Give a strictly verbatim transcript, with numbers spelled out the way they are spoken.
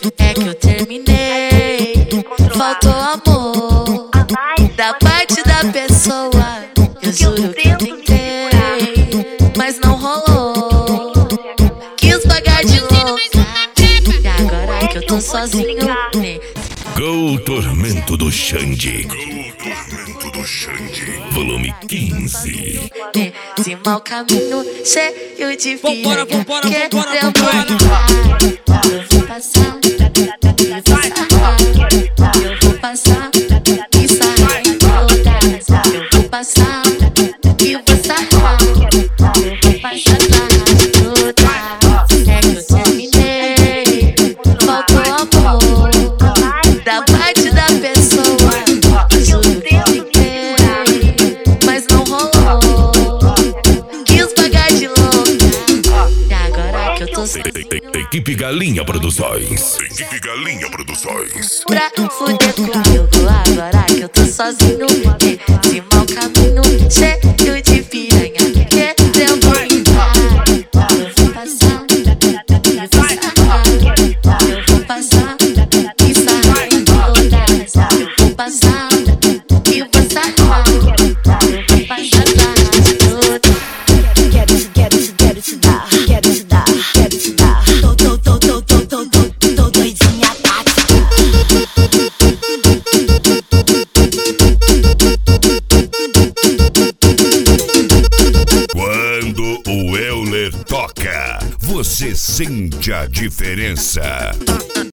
É que eu terminei, faltou amor da parte da pessoa. Eu juro que eu tentei, mas não rolou. Quis pagar de louca, e agora que eu tô sozinho, né? Go Tormento do Xande. Go Tormento do Xande. Volume quinze. Nesse mau caminho, cheio de piranha. Vambora, vambora, Querendo vambora, voltar. vambora. Eu vou passar, e sarrar. Eu vou passar, e sarrar em todas. Eu vou passar, e vou sarrar. Eu vou passar, sarrar em todas. É que eu terminei, faltou amor da parte da pessoa. Eu juro que eu tentei, mas não rolou. Quis pagar de louca, e agora que eu tô sozinho. Equipe Galinha Produções. Equipe Galinha Produções. Pra fuder comigo agora que eu tô sozinho. Esse mau caminho, cheio de piranha. Querendo brincar. Eu vou passar, e vou sarrar. Eu vou passar, e sarrar em todas. Eu vou passar, e vou sarrar. Eu vou passar, sarrar em todas. Quero te, quero te, quero te dar, quero te dar, quero te dar. Tô, tô, tô, tô, tô, tô, tô, tô doidinha, Tati. Quando o Euler toca, você sente a diferença.